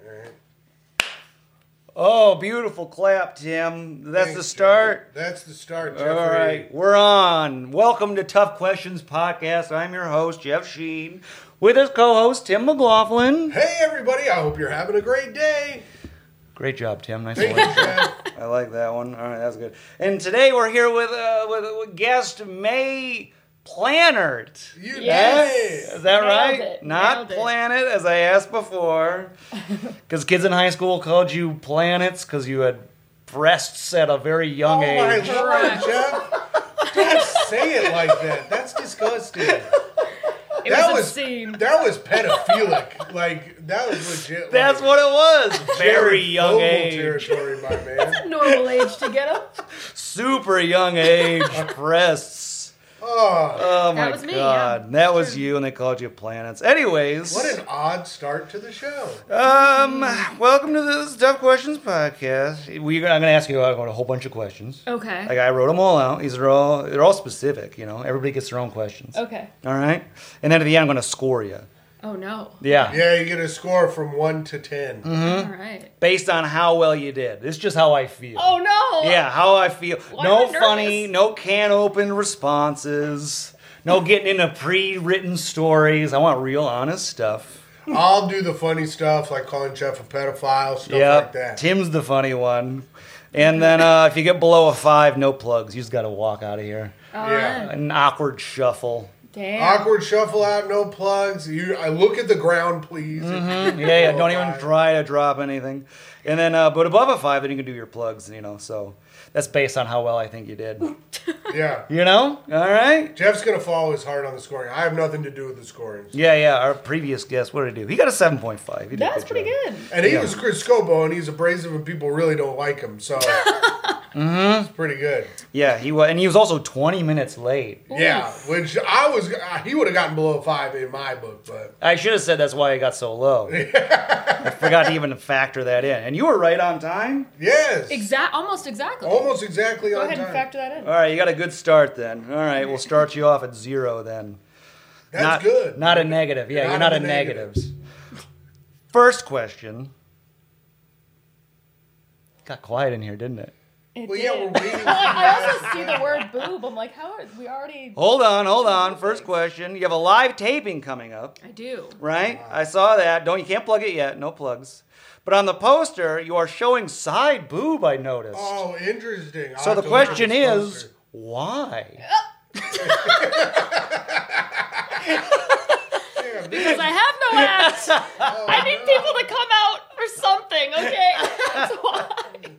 Oh, beautiful clap, Tim. That's the start? That's the start, Jeffrey. All right, we're on. Welcome to Tough Questions Podcast. I'm your host, Jeff Sheen, with his co-host, Tim McLaughlin. Hey, everybody. I hope you're having a great day. Great job, Tim. Nice Thank one. you, Jeff. I like that one. All right, that's good. And today we're here with guest May Planert. You Yes. did. Is that Nailed right? it. Not Nailed it. Planet, as I asked before. Because kids in high school called you planets because you had breasts at a very young Oh, my age. Lord, Correct. Jeff. Don't say it like that. That's disgusting. It That was was obscene. That was pedophilic. Like, that was legit. That's like, what it was. Very Jared young Fogle age. territory, my man. Normal age to get him. Super young age breasts. Oh, Oh my That was me, God. yeah. That was you and they called you planets. Anyways. what an odd start to the show. Welcome to this Tough Questions Podcast. I'm going to ask you a whole bunch of questions. Okay. Like I wrote them all out. They're all specific, you know. Everybody gets their own questions. Okay. All right? And then at the end I'm going to score you. Oh no. Yeah. Yeah, you get a score from 1 to 10. Mm-hmm. All right. Based on how well you did. It's just how I feel. Oh no. Yeah, how I feel. Why No am I funny, nervous? no can open responses. No getting into pre-written stories. I want real honest stuff. I'll do the funny stuff, like calling Jeff a pedophile, stuff Yeah, like that. Tim's the funny one. And then if you get below a 5, no plugs. You just got to walk out of here. All Yeah. right. An awkward shuffle. Damn. Awkward shuffle out, no plugs. I look at the ground, please. Yeah, don't even try to drop anything. And then, but above a 5, then you can do your plugs, you know. So that's based on how well I think you did. Yeah. You know? All right? Jeff's going to follow his heart on the scoring. I have nothing to do with the scoring. Yeah. Our previous guest, what did he do? He got a 7.5. He did a That's good pretty job. good. And he was Chris Scobo, and he's abrasive, and people really don't like him. So it's pretty good. Yeah, he was, and he was also 20 minutes late. Yeah, which he would have gotten below 5 in my book, but I should have said that's why he got so low. I forgot to even factor that in. And you were right on time. yes, Almost exactly. almost exactly Go on ahead time. and factor that in. All right, you got a good start then. All right, we'll start you off at 0 then. That's good. Not a negative. Yeah, you're not a in the negatives. First question. Got quiet in here, didn't it? It Well, yeah, did. we're waiting. I also see the word boob. I'm like, how are we already? Hold on. First question. You have a live taping coming up, I do. right? I saw that. You can't plug it yet. No plugs. But on the poster, you are showing side boob, I noticed. Oh, interesting. I'll So have the to look at question this is, poster. why? Yeah, Because I have no act. I need people to come out for something. Okay. That's why.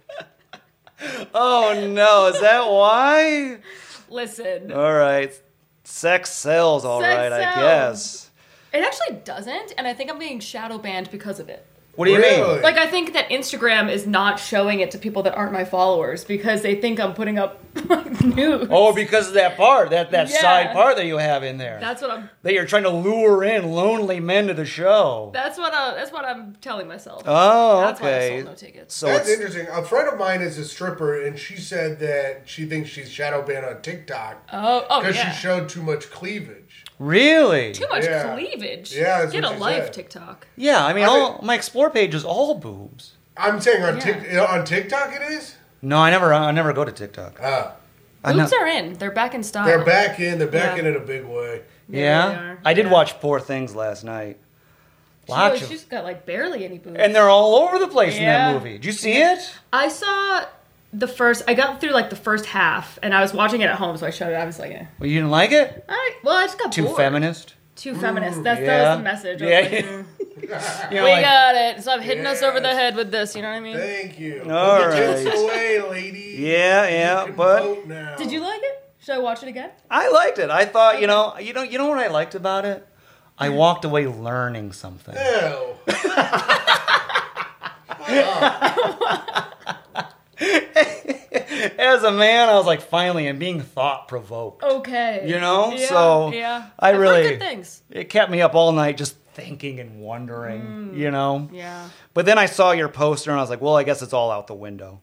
Oh no, is that why? Listen. All right. Sex sells, all Sex right, I sells. guess. It actually doesn't, and I think I'm being shadow banned because of it. What do you Really? mean? Like, I think that Instagram is not showing it to people that aren't my followers because they think I'm putting up nudes. Oh, because of that part, that Yeah. side part that you have in there. That's what I'm. That you're trying to lure in lonely men to the show. That's what I'm telling myself. Oh, That's why I okay. sold no tickets. So That's it's, interesting. A friend of mine is a stripper, and she said that she thinks she's shadow banned on TikTok Oh because yeah. she showed too much cleavage. really? Too much Yeah. cleavage. Yeah, that's Get what a she life, said. TikTok. Yeah, I mean, I all my explore page is all boobs. I'm saying on Yeah. on TikTok it is. No, I never go to TikTok. I Boobs know- are in. They're back in style. They're back in. They're back Yeah. in a big way. Yeah, they are. I did Yeah. watch Poor Things last night. Lots of, She's got like barely any boobs. and they're all over the place in Yeah. that movie. Did you see it? I saw I got through like the first half, and I was watching it at home, so I shut it. I was like, Well, you didn't like it? I just got Too bored. feminist. Too feminist. That Yeah. was the message. I was Yeah. like, You know, we like- got it. Stop hitting us over the Yes. head with this. You know what I mean? Thank you. All Put the tits right. away, lady. Yeah, You can but vote now. Did you like it? Should I watch it again? I liked it. I thought, you know what I liked about it? I walked away learning something. Ew. As a man, I was like, finally, I'm being thought provoked. Okay. You know? Yeah, So, yeah. I I've heard really- good things. It kept me up all night just thinking and wondering, you know? Yeah. But then I saw your poster and I was like, well, I guess it's all out the window.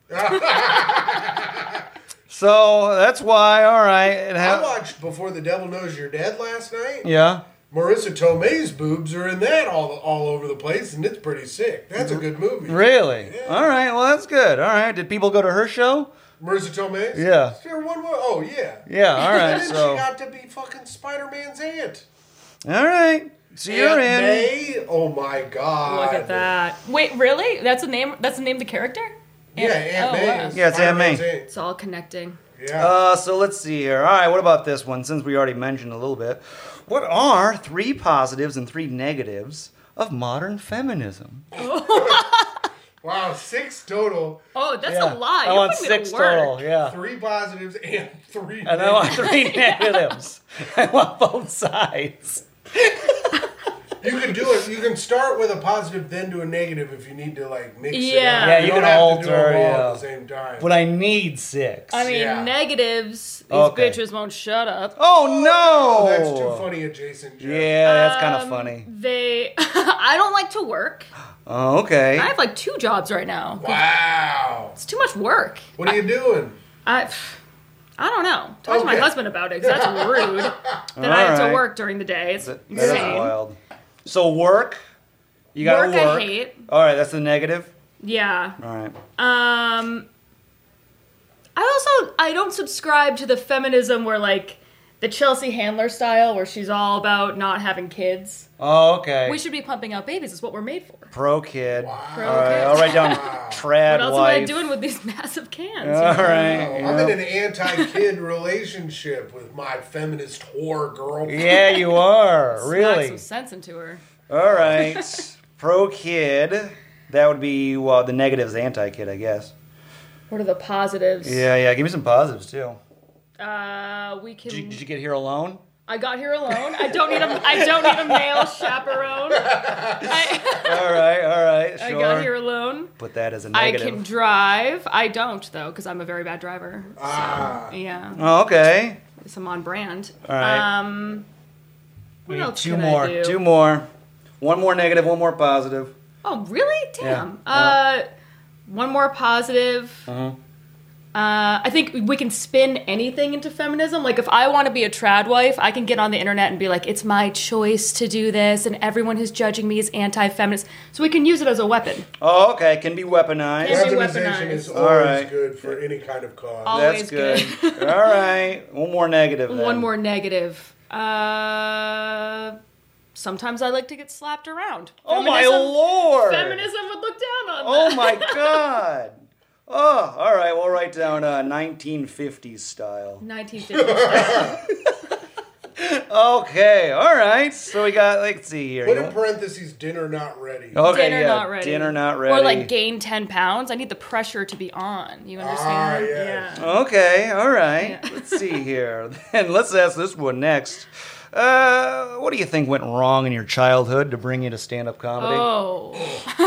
So that's why, all right. I watched Before the Devil Knows You're Dead last night. Yeah. Marissa Tomei's boobs are in that all over the place, and it's pretty sick. That's a good movie. Really? Yeah. All right. Well, that's good. All right. Did people go to her show? Marissa Tomei? Yeah. Sure, oh, yeah. Yeah. All right. And then So. she got to be fucking Spider-Man's aunt. All right. So you're Aunt in. May? Oh my god. Look at that. Wait, really? That's the name. That's the name of the character. Yeah, Aunt May. wow. Is Yeah, it's Aunt May. Spider-Man's It's all connecting. Yeah. So let's see here. All right. What about this one? Since we already mentioned a little bit, what are 3 positives and 3 negatives of modern feminism? Wow, 6 total. Oh, that's Yeah. a lot. I You're want putting me to 6 work. total. Yeah. 3 positives and 3 And I want 3 negatives. I want both sides. You can do it. You can start with a positive, then do a negative if you need to like mix it Yeah. up. Yeah, you don't can have alter, to do them all yeah. at the same time. But I need 6. I mean, Yeah. negatives. These Okay. bitches won't shut up. Oh no! That's too funny adjacent, Jeff. Yeah, that's kind of funny. They. I don't like to work. Oh, okay. I have like 2 jobs right now. Wow. It's too much work. What are you doing? I don't know. Talk to my Okay. husband about it because that's rude. That I have Alright. to work during the day. It's That is insane. wild. So work. You gotta Work work. I hate. All right, that's the negative. Yeah. All right. I don't subscribe to the feminism where like the Chelsea Handler style where she's all about not having kids. Oh, okay. We should be pumping out babies. It's what we're made for. Pro kid. Pro All right, kid. I'll write down Wow. trad What else wife. am I doing with these massive cans? All right. I'm in an anti-kid relationship with my feminist whore girlfriend. Yeah, you are. Smack Really. some sense into her. All right. Pro kid. That would be, well, the negative is anti-kid, I guess. What are the positives? Yeah. Give me some positives, too. We can. Did you get here alone? I got here alone. I don't need a male chaperone. All right. Sure. I got here alone. Put that as a I negative. can drive. I don't though, because I'm a very bad driver. So, yeah, Oh, okay. so I'm on brand. All right. What We else need 2 can more. I do? 2 more. 1 more negative, 1 more positive. Oh, really? Damn. Yeah. One more positive. Uh-huh. I think we can spin anything into feminism. Like, if I want to be a trad wife, I can get on the internet and be like, it's my choice to do this, and everyone who's judging me is anti-feminist. So we can use it as a weapon. Oh, okay. Can be weaponized. Can be Weaponization is weaponized. always All right. good for any kind of cause. Always That's good. All right. 1 more negative then. One more negative. Sometimes I like to get slapped around. Oh, my Lord. Feminism would look down on Oh, that. my God. Oh, all right. We'll write down 1950s style. 1950s. Okay. All right. So we got, let's see here. Put in parentheses, dinner not ready. Okay, Dinner yeah. not ready. Dinner not ready. Or like gain 10 pounds. I need the pressure to be on. You understand? yes. Yeah. Okay, all right. Yeah. Let's see here. Then let's ask this one next. What do you think went wrong in your childhood to bring you to stand-up comedy? Oh.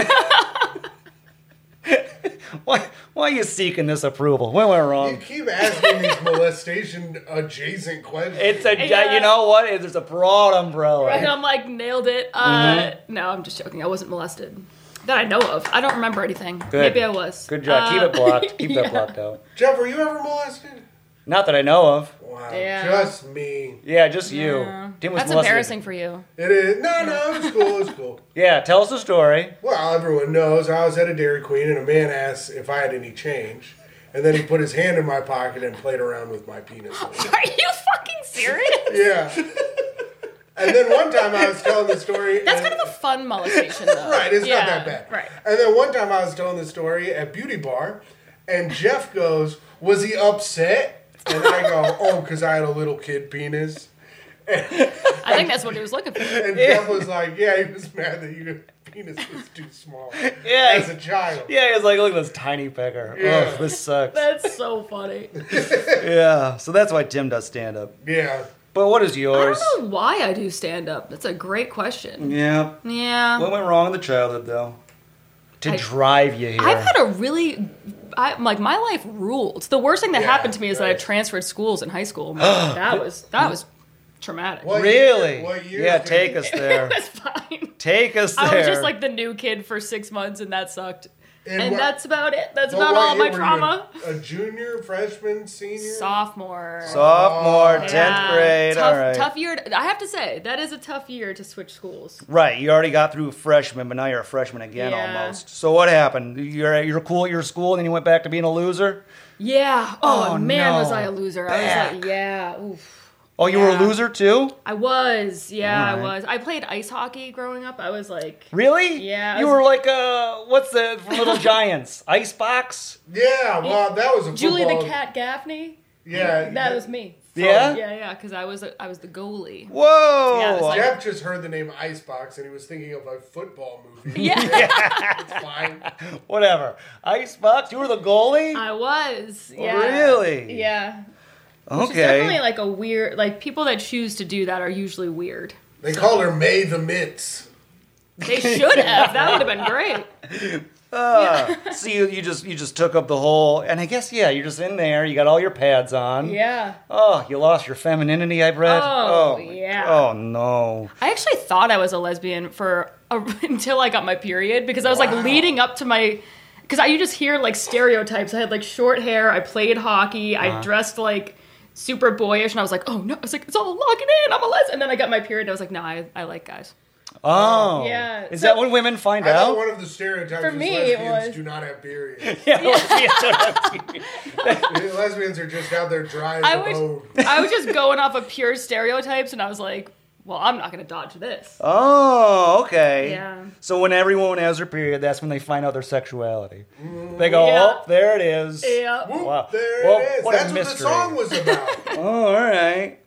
Why are you seeking this approval? What went You wrong? keep asking these molestation adjacent questions. It's a, Yeah. you know what? There's a broad umbrella. Right, I'm like, nailed it. No, I'm just joking. I wasn't molested. That I know of. I don't remember anything. Good. Maybe I was. Good job. Keep it blocked. Keep yeah. that blocked out. Jeff, were you ever molested? Not that I know of. Wow, Yeah. just me. Yeah, just you. Yeah. Tim was That's molested. embarrassing for you. It is. No, it was cool. It was cool. Yeah, tell us the story. Well, everyone knows I was at a Dairy Queen and a man asked if I had any change. And then he put his hand in my pocket and played around with my penis. Are you fucking serious? Yeah. And then one time I was telling the story. That's and- kind of a fun molestation, though. Right, it's Yeah, not that bad. Right. And then one time I was telling the story at Beauty Bar, and Jeff goes, "Was he upset?" And I go, "Oh, because I had a little kid penis." I think that's what he was looking for. And Jeff was like, "Yeah, he was mad that your penis was too small Yeah. as a child." Yeah, he was like, look at this tiny pecker. Yeah. Oh, this sucks. That's so funny. Yeah, so that's why Tim does stand-up. Yeah. But what is I yours? don't know why I do stand up. That's a great question. Yeah. Yeah. What went wrong in the childhood, though? To I- drive you here. I've had a really, my life ruled. The worst thing that Yeah, happened to me is that I right. transferred schools in high school. that was traumatic. What Really? year- what year Yeah, did take you- us there. That's fine. Take us there. I was just like the new kid for 6 months, and that sucked. And what- that's about it. That's Oh, about what all year my were you trauma. in? A junior, freshman, senior? Sophomore. Sophomore, 10th Yeah. grade. Tough, All right. tough year. I have to say, that is a tough year to switch schools. Right, you already got through freshman, but now you're a freshman again Yeah. almost. So what happened? You're cool at your school, and then you went back to being a loser. Yeah. Oh, Oh, man, no. was I a loser. I was like, yeah. Oof. Oh, you were a Yeah. loser too? I was. Yeah, All I right. was. I played ice hockey growing up. I was like, Really? Yeah, I You was- were like what's the from Little Giants? Icebox? Yeah, well, that was a Julie football. the Cat Gaffney. Yeah. That was me. Yeah? Yeah, because I was the goalie. Whoa! Yeah, it was like- Jeff just heard the name Icebox and he was thinking of a football movie. Yeah. It's fine. Whatever. Icebox? You were the goalie? I was. Yeah. Really? Yeah. Which is Okay. definitely like a weird. Like people that choose to do that are usually weird. They called her May the Mitts. They should have. That would have been great. So you just took up the whole, and I guess you're just in there. You got all your pads on. Yeah. Oh, you lost your femininity, I read. Oh, my yeah. God. Oh no. I actually thought I was a lesbian until I got my period because I was like leading up to my. Because you just hear like stereotypes. I had like short hair. I played hockey. I dressed like super boyish, and I was like, oh no. I was like, it's all locking in. I'm a lesbian. And then I got my period. And I was like, no, I like guys. Oh. Yeah, Is so- that when women find I thought out? one of the stereotypes For was me, it lesbians was- do not have periods. Lesbians are just out there dry as I a was bone. I was just going off of pure stereotypes, and I was like, well, I'm not gonna dodge this. Oh, okay. Yeah. So when every woman has her period, that's when they find out their sexuality. They go, Yeah. oh, there it is. Yeah. Whoop, Wow. there Well, it is. what a That's what the mystery. song was about. Oh, all right.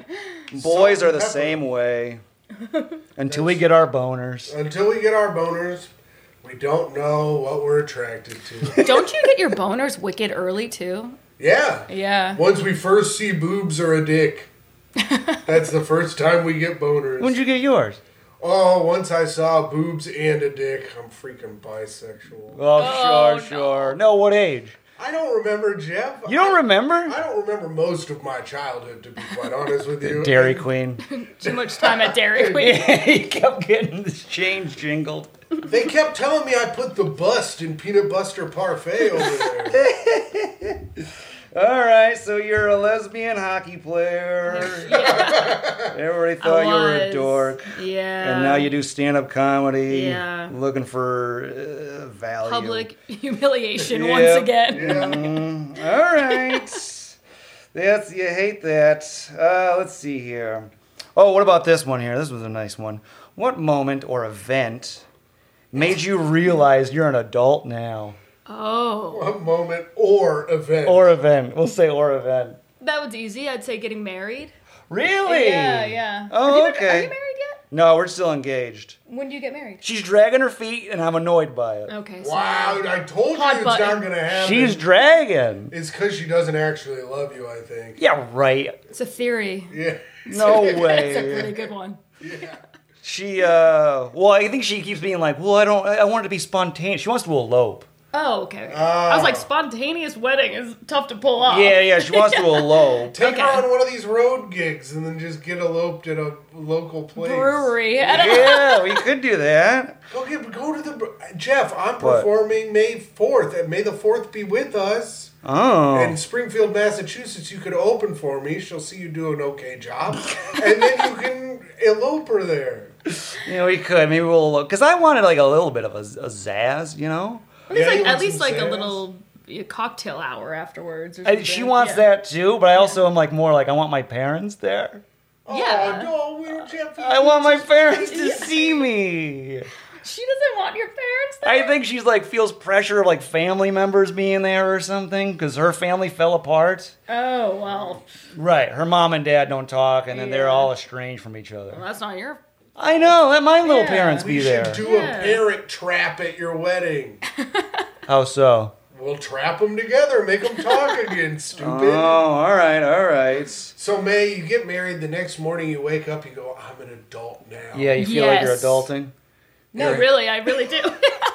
Boys Salt are the and pepper. same way. Until we get our boners. Until we get our boners, we don't know what we're attracted to. Don't you get your boners wicked early too? Yeah. Yeah. Once we first see boobs or a dick, that's the first time we get boners. When'd you get yours? Oh, once I saw boobs and a dick, I'm freaking bisexual. Oh, Oh, sure. No, what age? I don't remember, Jeff. You don't remember? I don't remember most of my childhood, to be quite honest with you. Dairy Queen. Too much time at Dairy Queen. He kept getting this change jingled. They kept telling me I put the bust in Peanut Buster Parfait over there. All right, so you're a lesbian hockey player. Everybody thought you were a was. dork. Yeah. And now you do stand-up comedy. Yeah. Looking for value. public humiliation Yep. once again. Yeah. All right. You hate that. Let's see here. Oh, what about this one here? This was a nice one. What moment or event made you realize you're an adult now? Oh, A moment or event. Or event. We'll say or event. that was easy. I'd say getting married. Really? Yeah. Oh, Are you okay. married yet? No, we're still engaged. When do you get married? She's dragging her feet, and I'm annoyed by it. Okay. So Wow, I told you Hot it's button. not going to happen. She's dragging. It's because she doesn't actually love you, I think. Yeah, right. it's a theory. Yeah. No It's a way. pretty good one. Yeah. She, well, I think she keeps being like, well, I want it to be spontaneous. She wants to elope. Oh, okay. I was like, spontaneous wedding is tough to pull off. Yeah, she wants to elope. Take her Okay. on one of these road gigs and then just get eloped at a local place. Brewery. I don't know. Yeah, we could do that. Go to the... Jeff, I'm performing May 4th. May the 4th be with us. Oh. In Springfield, Massachusetts, you could open for me. She'll see you do an okay job. And then you can elope her there. We could. Maybe we'll, because I wanted like a little bit of a zazz, you know? At least, Yeah, you like, at want least some like a sass? little cocktail hour afterwards. Or something. She wants Yeah. that too, but I also am like more like, I want my parents there. Yeah. Oh, no, we don't Jeff. I want my parents to see me. She doesn't want your parents there. I think she's like feels pressure of like family members being there or something because her family fell apart. Oh, well. Right, her mom and dad don't talk, and then they're Yeah. all estranged from each other. Well, that's not your... I know, let my little Yeah. parents We be should there. do Yeah. a parent trap at your wedding. How so? We'll trap them together, make them talk again, Oh, stupid. all right. So, May, you get married, the next morning you wake up, you go, I'm an adult now. Yeah, you feel like you're Yes. adulting. No, You're- really, I really do.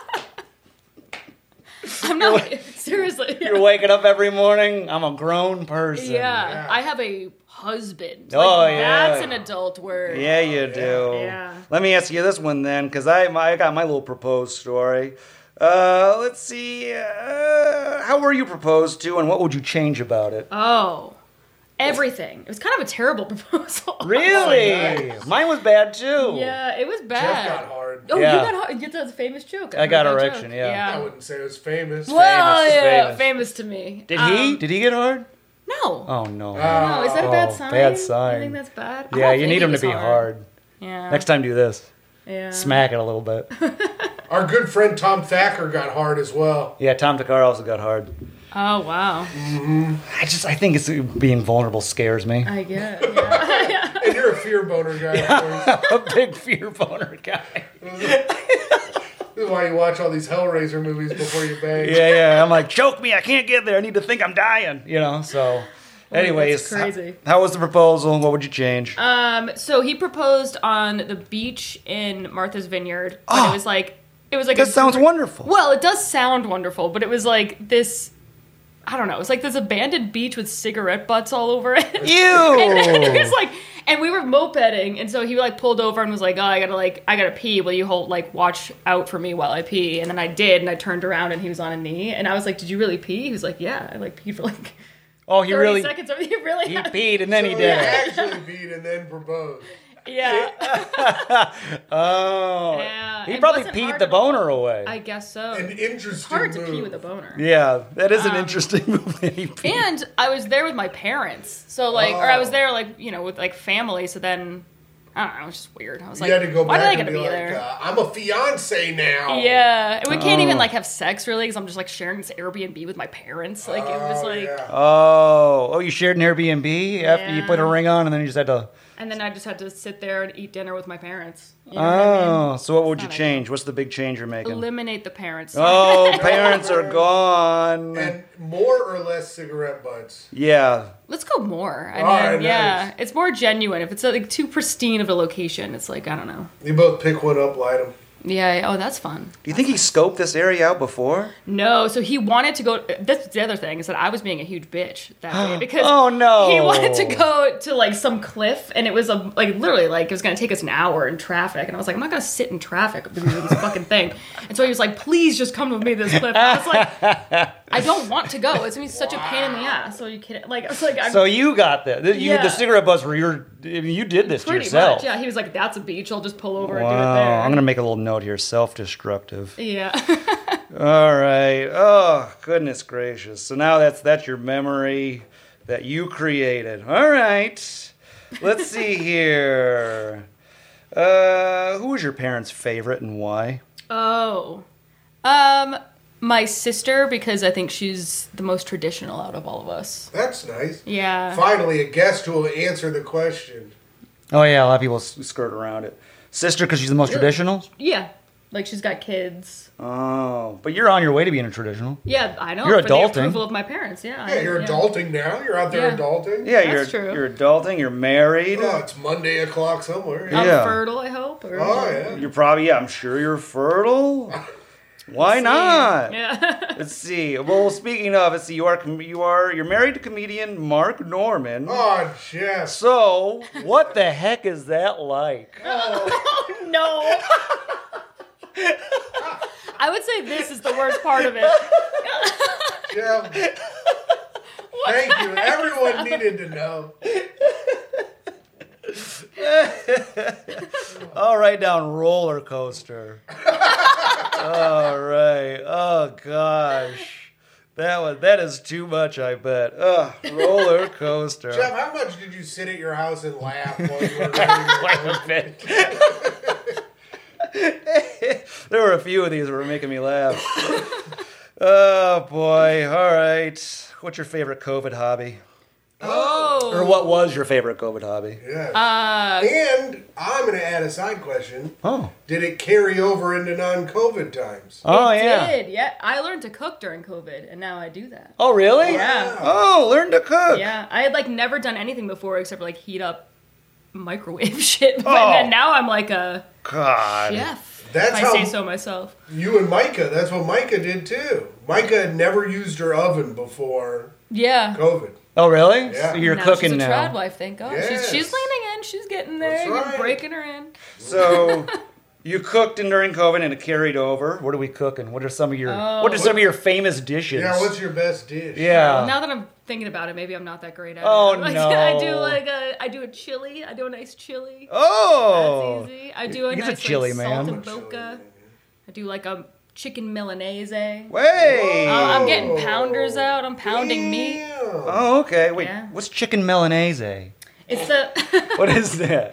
I'm not... Seriously. You're waking up every morning. I'm a grown person. Yeah, I have a husband. Oh, Like, yeah. That's an adult word. Yeah, you do. Yeah. Let me ask you this one then, because I got my little proposed story. Let's see. How were you proposed to, and what would you change about it? Oh, everything. It was kind of a terrible proposal. Really? Nice. Mine was bad too. Yeah, it was Jeff bad. got hard. Oh, Yeah. you got hard. That's a famous joke. I got heard that erection, joke. yeah. I wouldn't say it was famous. Well, Famous, yeah, famous. famous to me. Did he? Did he get hard? No. Oh no. No, is that a bad Oh, sign? bad sign. You think that's bad? I Yeah, don't you think need he him to was be hard. Yeah. Next time, do this. Yeah. Smack it a little bit. Our good friend Tom Thacker got hard as well. Yeah, Tom Takar also got hard. Oh wow. I think it's being vulnerable scares me. I get. Yeah. And you're a fear boner guy, of course. A big fear boner guy. This is why you watch all these Hellraiser movies before you bang. Yeah. I'm like, choke me. I can't get there. I need to think I'm dying. So. Anyways, that's crazy. How was the proposal? What would you change? So he proposed on the beach in Martha's Vineyard, but it was like That sounds wonderful. Well, it does sound wonderful, but it was like this. I don't know. It was like this abandoned beach with cigarette butts all over it. Ew. And it was like, and we were mopeding, and so he like pulled over and was like, "Oh, I gotta pee. Will you watch out for me while I pee?" And then I did, and I turned around, and he was on a knee, and I was like, "Did you really pee?" He was like, "Yeah, I peed for 30 he really seconds." He really he had- peed and then he So did it. actually beat and then proposed. Yeah. Oh. Yeah, He it probably wasn't peed hard the at all. boner away. I guess so. An It's interesting hard to move. pee with a boner. Yeah, that is an interesting move that he peed. And I was there with my parents, so or I was there with family. So then I don't know, it was just weird. I was like, You had to go why back did I and gotta be be like, there? I'm a fiance now. Yeah, and we can't even have sex really because I'm just sharing this Airbnb with my parents. Like it was like, Yeah. Oh, you shared an Airbnb after you put a Yeah. ring on, and then you just had to. and then I just had to sit there and eat dinner with my parents. You know what I mean? Oh, so what would you not change? What's the big change you're making? Eliminate the parents. Oh, parents are gone. And more or less cigarette butts. Yeah. Let's go more. I All mean, right, yeah, nice. it's more genuine. If it's like too pristine of a location, it's like I don't know. You both pick one up, light them. Yeah. Oh, that's fun. Do you think he scoped this area out before? No, so he wanted to go. That's the other thing is that I was being a huge bitch that day because Oh, no. he wanted to go to some cliff and it was literally it was gonna take us an hour in traffic and I was like I'm not gonna sit in traffic because of this fucking thing and so he was like please just come with me to this cliff and I was like I don't want to go, it's gonna be such a pain in the ass. So you kidding? I was like So you got this. The Yeah. cigarette butts were you did this to pretty yourself. much yeah. He was like that's a beach. I'll just pull over and Wow. do it there. I'm going to make a little note here. Self-destructive. Yeah. All right. Oh, goodness gracious. So now that's your memory that you created. All right. Let's see here. Who was your parents' favorite and why? Oh. My sister, because I think she's the most traditional out of all of us. That's nice. Yeah. Finally, a guest who will answer the question. Oh, yeah. A lot of people skirt around it. Sister, because she's the most traditional? Yeah. Like she's got kids. Oh, but you're on your way to being a traditional. Yeah, I know. You're for the adulting. approval of my parents. Yeah. Yeah, you're adulting now. You're out there Yeah. adulting. Yeah, That's true. you're adulting. You're married. Oh, it's Monday o'clock somewhere. I'm Yeah. fertile, I hope. Or, Oh, yeah. You're probably, I'm sure you're fertile. Why not? Yeah. Let's see. Well, speaking of, let's see. You're married to comedian Mark Norman. Oh, Jeff. So, what the heck is that like? No. I would say this is the worst part of it. Jeff. Thank you. Everyone needed to know. I'll write down roller coaster. All right. Oh gosh, that is too much. I bet. Roller coaster. Jeff, how much did you sit at your house and laugh while you were writing your There were a few of these that were making me laugh. Oh boy. All right. What's your favorite COVID hobby? Oh. Or what was your favorite COVID hobby? Yeah. And I'm going to add a side question. Oh. Did it carry over into non-COVID times? Oh It yeah. did, yeah. I learned to cook during COVID, and now I do that. Oh really? Yeah. Oh, learn to cook. Yeah, I had never done anything before except for heat up microwave shit. But Oh. then now I'm like a God. chef. That's if I how- say so myself. You and Micah, that's what Micah did too. Micah had never used her oven before Yeah. COVID. Oh really? Yeah. So you're now cooking she's a now. trad wife, thank God. Yes. She's leaning in. She's getting there. That's You're right. breaking her in. So You cooked during COVID and it carried over. What are we cooking? What are some of your Oh. What are some of your famous dishes? Yeah, what's your best dish? Yeah. Now that I'm thinking about it, maybe I'm not that great at Oh, it. Like, no. I do a chili. I do a nice chili. Oh. That's easy. I do a He's a nice chili like, man. salt and boca. I do like a chicken Milanese. Hey. I'm getting pounders out. I'm pounding meat. Damn. Oh, okay. Wait, Yeah. what's chicken Milanese? It's the What is that?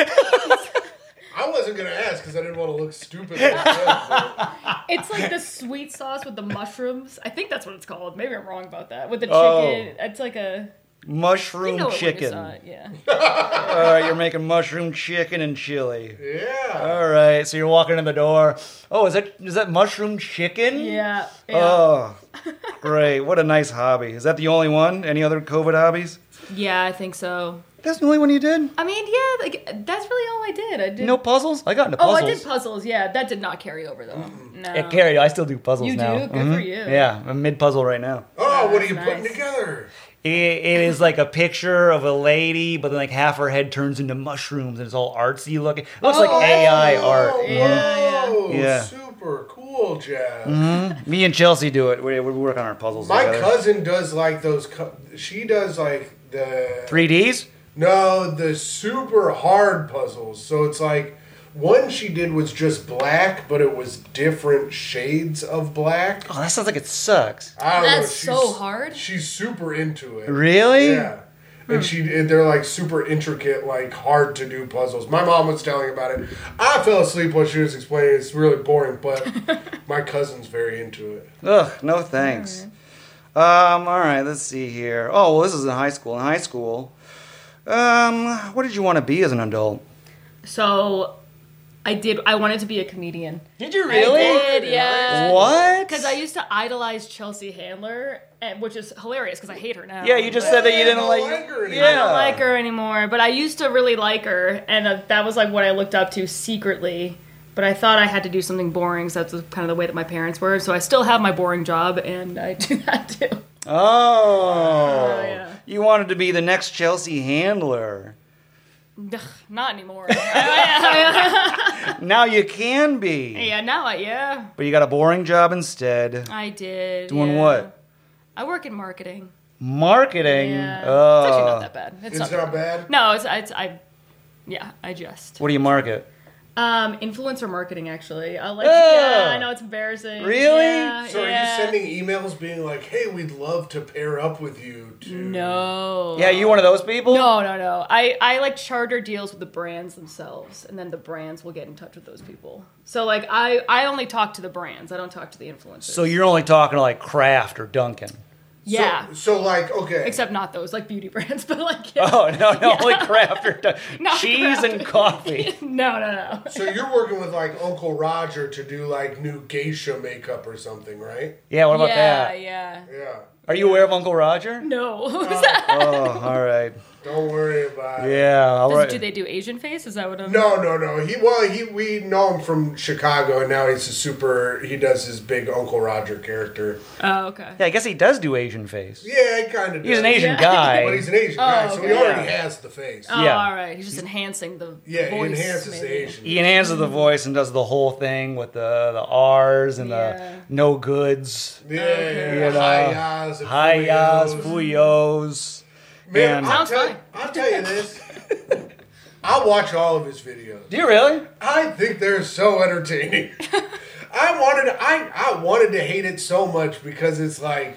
I wasn't gonna ask because I didn't want to look stupid. Like that, it's like the sweet sauce with the mushrooms. I think that's what it's called. Maybe I'm wrong about that. With the Oh. chicken, it's like a Mushroom you know it when you chicken. saw it, yeah. All right, you're making mushroom chicken and chili. but- yeah. All right, so you're walking in the door. Oh, is that mushroom chicken? Yeah. yeah. Oh, great. What a nice hobby. Is that the only one? Any other COVID hobbies? Yeah, I think so. That's the only one you did? I mean, yeah, like that's really all I did. I did. No puzzles? I got into Oh, puzzles. I did puzzles. Yeah, that did not carry over though. No. It carried. I still do puzzles You now. do? Good for you. Yeah, I'm mid-puzzle right now. Oh, what are you That's putting nice. together? It is like a picture of a lady, but then like half her head turns into mushrooms and it's all artsy looking. It looks like AI art. Oh, Yeah, whoa, yeah. super cool, Jeff. Me and Chelsea do it. We work on our puzzles My together. cousin does like those. She does like the 3Ds? No, the super hard puzzles. So it's like one she did was just black, but it was different shades of black. Oh, that sounds like it sucks. I don't That's know. so hard. She's super into it. Really? Yeah. And they're like super intricate, like hard to do puzzles. My mom was telling about it. I fell asleep while she was explaining. It's really boring, but my cousin's very into it. Ugh, no thanks. All right, let's see here. Oh, well, this is in high school. In high school, what did you want to be as an adult? So, I wanted to be a comedian. Did you I did, yeah. What? Because I used to idolize Chelsea Handler, which is hilarious because I hate her now. Yeah, you just said that you didn't don't like. like her anymore. I Yeah. don't like her anymore, but I used to really like her, and that was like what I looked up to secretly. But I thought I had to do something boring, so that's kind of the way that my parents were. So I still have my boring job, and I do that too. Oh. yeah. You wanted to be the next Chelsea Handler. Ugh, not anymore. Now you can be. Yeah, yeah. But you got a boring job instead. I did. Doing yeah. what? I work in marketing. Marketing. Yeah. Oh. It's actually not that bad. It's not bad. No, I just. What do you market? Influencer marketing, actually. Oh. Yeah, I know it's embarrassing. Really? Yeah, So are yeah. you sending emails being like, "Hey, we'd love to pair up with you"? No. Yeah, you one of those people? No. I like charter deals with the brands themselves, and then the brands will get in touch with those people. So like I only talk to the brands. I don't talk to the influencers. So you're only talking to like Kraft or Dunkin'. yeah. So like, okay. Except not those, like beauty brands, but like yeah. Oh, no, only Kraft or Dunkin'. Not Cheese Kraft. and coffee. No. So you're working with like Uncle Roger to do like new geisha makeup or something, right? Yeah, what about yeah, that? yeah. Yeah. Are you aware of Uncle Roger? No. Who's that? Oh, all right. Don't worry about it. Yeah, all right. Do they do Asian face? Is that what I'm... No. We know him from Chicago, and now he does his big Uncle Roger character. Oh, okay. Yeah, I guess he does do Asian face. Yeah, he kind of does. He's an Asian Yeah. guy. But he's an Asian guy, so he okay. already has the face. Oh, Yeah. all right. He's just enhancing the Yeah, voice. he enhances maybe. the Asian. He enhances the voice and does the whole thing with the R's and Yeah. the no goods. Yeah, Okay. You know, hi-yas and Hi-yas, fuyos. fuyos. Man, And- Sounds fine. I'll tell you this. I watch all of his videos. Do you really? I think they're so entertaining. I wanted to hate it so much because it's like,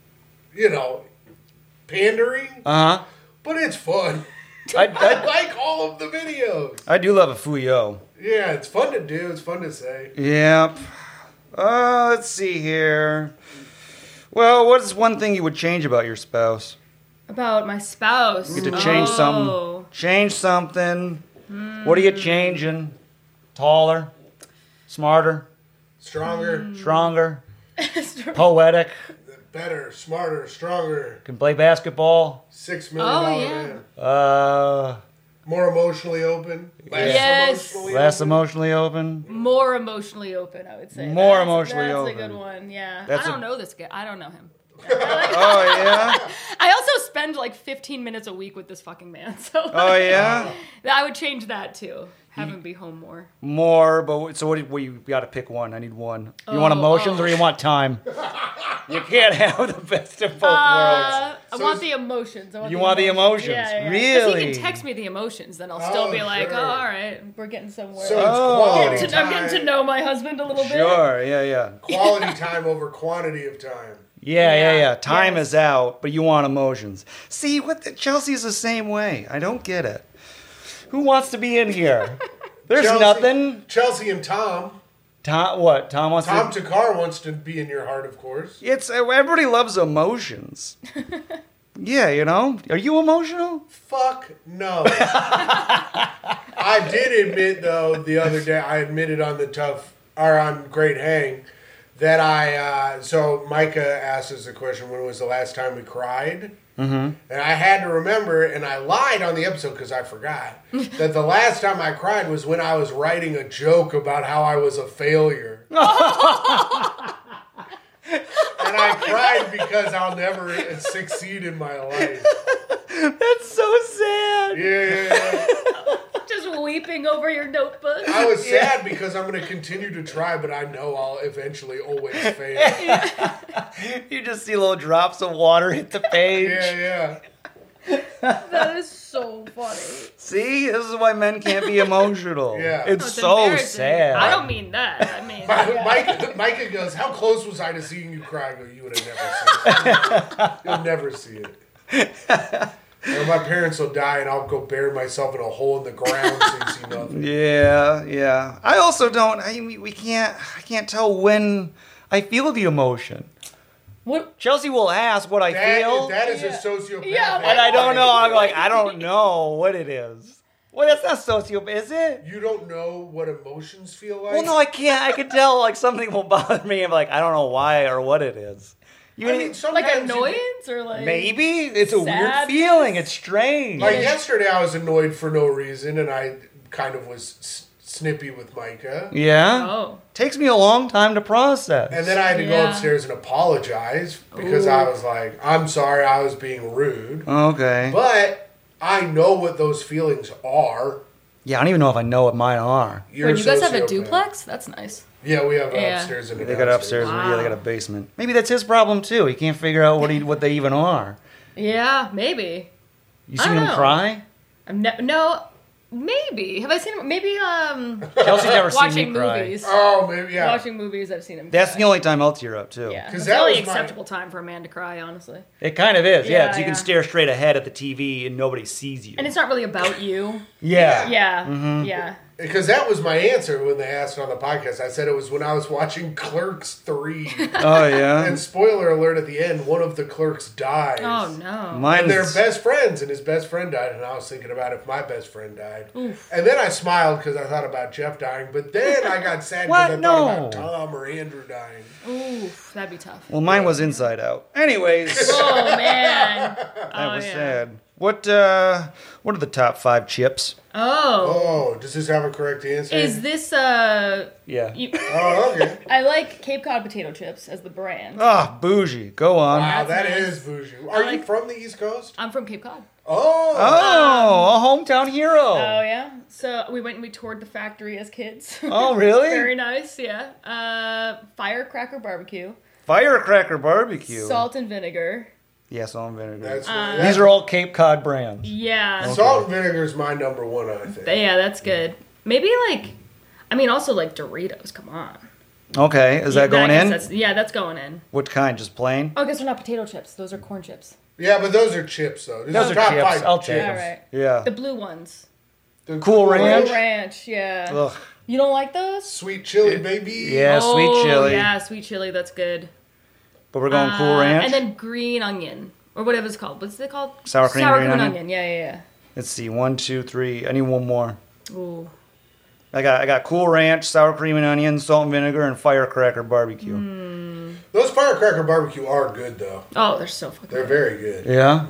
pandering, Uh-huh. but it's fun. I I like all of the videos. I do love a fuyo. Yeah, it's fun to do. It's fun to say. Yep. Let's see here. Well, what is one thing you would change about your spouse? About my spouse. You get to change something. Oh. Change something. What are you changing? Taller? Smarter? Stronger, Stronger? Poetic? better, smarter, stronger. Can play basketball? $6 million yeah. man. More emotionally open. Yes. Less emotionally open? More emotionally open, I would say. More That's- emotionally that's open. a good one, yeah. That's I don't a- know this guy. I don't know him. Oh, yeah? I also spend like 15 minutes a week with this fucking man, so Oh, yeah? I would change that too. Have him be home more. More, but so you got to pick one. I need one. You want emotions or you want time? You can't have the best of both worlds. I So want the emotions. You want the emotions? Yeah. Really? Because he can text me the emotions, then I'll still be like, sure. oh, all right, we're getting somewhere. So it's Oh. quality I'm getting to time. know my husband a little bit. Sure, yeah. Quality time over quantity of time. Yeah. Time Yes. is out, but you want emotions. See, Chelsea's the same way. I don't get it. Who wants to be in here? There's nothing. Chelsea and Tom. Tom, what? Tom wants Tom to. Takar wants to be in your heart, of course. It's everybody loves emotions. Yeah, Are you emotional? Fuck no. I did admit though the other day. I admitted on on Great Hang that so Micah asked us the question, when was the last time we cried? Mm-hmm. And I had to remember, and I lied on the episode because I forgot, that the last time I cried was when I was writing a joke about how I was a failure. And I cried because I'll never succeed in my life. That's so sad. Yeah. Just weeping over your notebook. I was sad because I'm going to continue to try, but I know I'll eventually always fail. You just see little drops of water hit the page. Yeah. That is so funny. See, this is why men can't be emotional. Yeah. It's No, it's so embarrassing. sad. I don't mean that. I mean, yeah. Micah goes, how close was I to seeing you cry? I go, you would have never seen it. You'll never see it. Or my parents will die and I'll go bury myself in a hole in the ground so you see nothing. Yeah. I also don't. I can't tell when I feel the emotion. What? Chelsea will ask what I feel, That is a sociopath. Yeah, and I don't know. I'm like, I don't know what it is. Well, that's not sociopath, is it? You don't know what emotions feel like? Well, no, I can't. I can tell like something will bother me. I'm like, I don't know why or what it is. I mean, Like sometimes annoyance or like Maybe it's a weird sadness? feeling. It's strange. Like yesterday, I was annoyed for no reason, and I kind of was snippy with Micah. Yeah. Oh. Takes me a long time to process. And then I had to go Yeah. upstairs and apologize because I was like, I'm sorry, I was being rude. Okay. But I know what those feelings are. Yeah, I don't even know if I know what mine are. You're Wait, you guys have a sociopath. duplex? That's nice. Yeah, we have Yeah. upstairs and They got upstairs. Wow. Yeah, they got a basement. Maybe that's his problem too. He can't figure out what they even are. Yeah, maybe. You I seen don't him know. cry? No, maybe. Have I seen him? Maybe Chelsea's never seen watching me cry. movies. Oh, maybe, yeah. Watching movies, I've seen him. That's cry. the only time I'll tear up too. Yeah, 'Cause it's that the only was my- acceptable time for a man to cry, honestly. It kind of is. Yeah, Yeah, 'cause you can yeah. stare straight ahead at the TV and nobody sees you. And it's not really about you. yeah. Yeah, Mm-hmm. yeah. Because that was my answer when they asked on the podcast. I said it was when I was watching Clerks 3. Oh yeah. And spoiler alert, at the end, one of the clerks dies. Oh no. Mine's And they're best friends, and his best friend died, and I was thinking about if my best friend died. And then I smiled because I thought about Jeff dying, but then I got sad What? because I No. thought about Tom or Andrew dying. Oof, that'd be tough. Well, mine was Inside Out. Anyways, Oh man. that was sad. What are the top 5 chips? Oh. Oh, does this have a correct answer? Is this Yeah. Oh, okay. I like Cape Cod potato chips as the brand. Ah, bougie. Go on. Wow, That's that nice. is bougie. Are you like- from the East Coast? I'm from Cape Cod. Oh. Oh, a hometown hero. Oh yeah. So we went and we toured the factory as kids. Oh, really? Very nice, yeah. Firecracker barbecue, Firecracker barbecue. salt and vinegar. Yeah, salt and vinegar. That's, These are all Cape Cod brands. Yeah. Salt and vinegar is my number one, I think. Yeah, that's good. Maybe also like Doritos. Come on. Okay, is that going in? That's going in. What kind? Just plain? Oh, I guess they're not potato chips. Those are corn chips. Yeah, but those are chips, though. These Those are top chips. 5 I'll chips. take All them. right. Yeah. The blue ones. The Cool Ranch? Blue Ranch, yeah. Ugh. You don't like those? Sweet chili, baby. Yeah, sweet chili. Yeah, sweet chili. That's good. But we're going Cool Ranch. And then green onion. Or whatever it's called. What's it called? Sour cream, green onion? Yeah. Let's see. 1, 2, 3. I need one more. Ooh. I got Cool Ranch, sour cream and onion, salt and vinegar, and Firecracker barbecue. Those firecracker barbecue are good, though. Oh, they're so fucking They're good. very good. Yeah.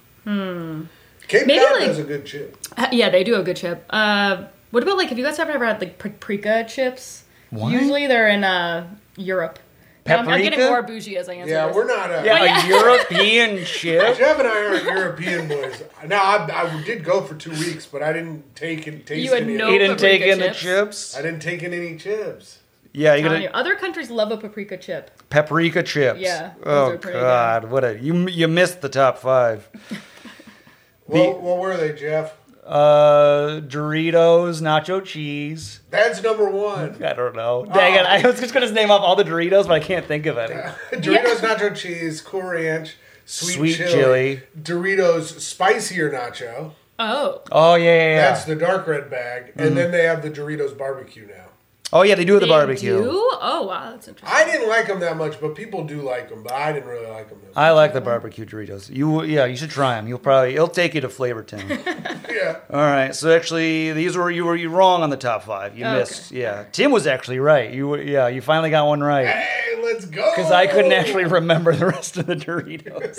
Cape Maybe, Cod like- does a good chip. Yeah, they do a good chip. What about, like, have you guys ever had, like, paprika chips? What? Usually they're in Europe. I'm Paprika? getting more bougie as I answer Yeah, this. we're not. Yeah, a European chip? Jeff and I aren't European boys. Now, I did go for 2 weeks, but I didn't take and taste You had any. no You didn't take paprika in the chips? chips? I didn't take in any chips. Yeah, you Telling gotta you, other countries love a paprika chip. paprika chips. Yeah, those Oh are pretty God, what a you missed the top 5. What were they, Jeff? Doritos, nacho cheese. That's number 1. I don't know. Dang it! I was just gonna name off all the Doritos, but I can't think of any. Doritos nacho cheese, Cool Ranch, sweet chili, Doritos spicier nacho. Oh. Oh yeah. That's the dark red bag, and then they have the Doritos barbecue now. Oh yeah, they do the They barbecue. do? Oh, wow, that's interesting. I didn't like them that much, but people do like them. But I didn't really like them. I like the barbecue Doritos. You should try them. It'll take you to Flavor Town. Yeah. All right, so actually, you were wrong on the top 5. You Okay. missed. Yeah, Tim was actually right. You finally got one right Hey, let's go. because I couldn't actually remember the rest of the Doritos.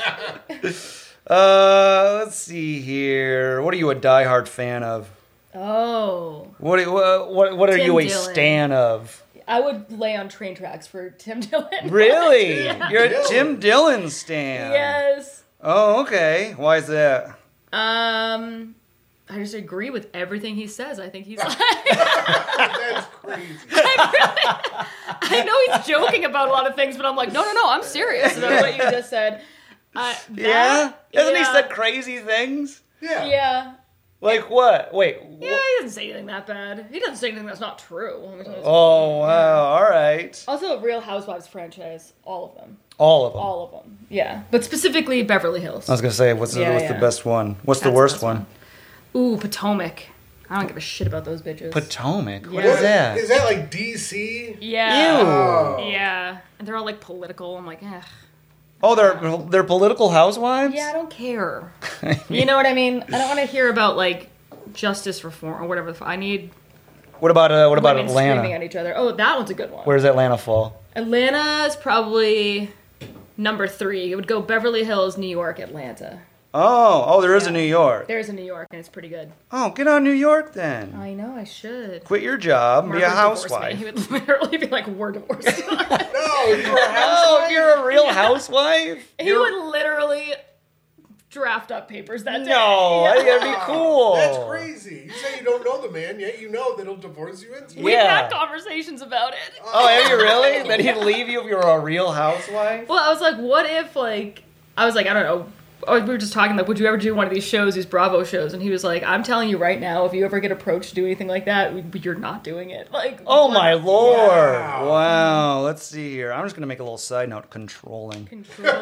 Let's see here. What are you a diehard fan of? Oh. What are Tim you a Dillon. stan of? I would lay on train tracks for Tim Dillon. Really? Yeah. You're a Dillon. Tim Dillon stan. Yes. Oh, okay. Why is that? I just agree with everything he says. I think he's like, That's crazy. I know he's joking about a lot of things, but I'm like, no, I'm serious about what you just said. Yeah? Hasn't he yeah. said crazy things? Yeah. Yeah. Like what? Wait. Yeah, he doesn't say anything that bad. He doesn't say anything that's not true. Let me tell you something. Oh, wow. All right. Also, Real Housewives franchise, all of them. All of them. All of them. Yeah. But specifically Beverly Hills. I was going to say, what's the Yeah. best one? What's the That's worst best one? Ooh, Potomac. I don't give a shit about those bitches. Potomac. What Yeah. is that? Is that like DC? Yeah. Oh. Yeah. And they're all like political. I'm like, eh. Oh, they're political housewives? Yeah, I don't care. You know what I mean? I don't want to hear about like justice reform or whatever. I need What about women screaming Atlanta? at each other. Oh, that one's a good one. Where does Atlanta fall? Atlanta is probably number 3. It would go Beverly Hills, New York, Atlanta. Oh, there is Yeah. a New York. There's a New York, and it's pretty good. Oh, get on New York then. I know, I should. Quit your job, Mark be a would divorce me. housewife. He would literally be like, we're divorced. No, you're a Oh, housewife. you're a real housewife? He would literally draft up papers that day. No, Yeah. that'd be cool. That's crazy. You say you don't know the man, yet you know that he'll divorce you instantly. We've Yeah. had conversations about it. Oh, have you really? Then he'd leave you if you were a real housewife? Well, I was like, what if, like, I don't know. We were just talking, like, would you ever do one of these shows, these Bravo shows? And he was like, I'm telling you right now, if you ever get approached to do anything like that, you're not doing it. Like, Oh my lord! Wow. Wow. Let's see here. I'm just gonna make a little side note. Controlling. controlling.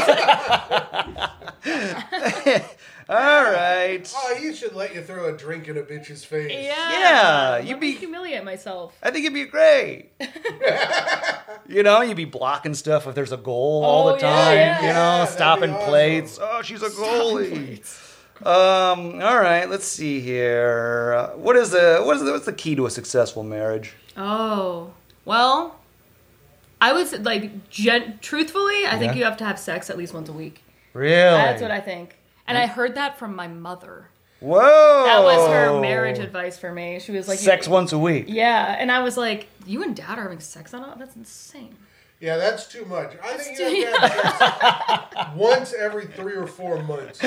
All right. Oh, you should let you throw a drink in a bitch's face. Yeah, Let you'd me be- humiliate myself. I think it'd be great. You'd be blocking stuff if there's a goal all Oh, the yeah, time. yeah. that'd Stopping be awesome. plates. Oh, she's a goalie. All right. Let's see here. What's the key to a successful marriage? Oh, well, I would say, like, truthfully, I think Yeah. you have to have sex at least once a week. Really? That's what I think. And I heard that from my mother. Whoa. That was her marriage advice for me. She was like, Sex once a week. Yeah, and I was like, you and dad are having sex on it? That's insane. Yeah, that's too much. I think you have to have sex once every 3 or 4 months.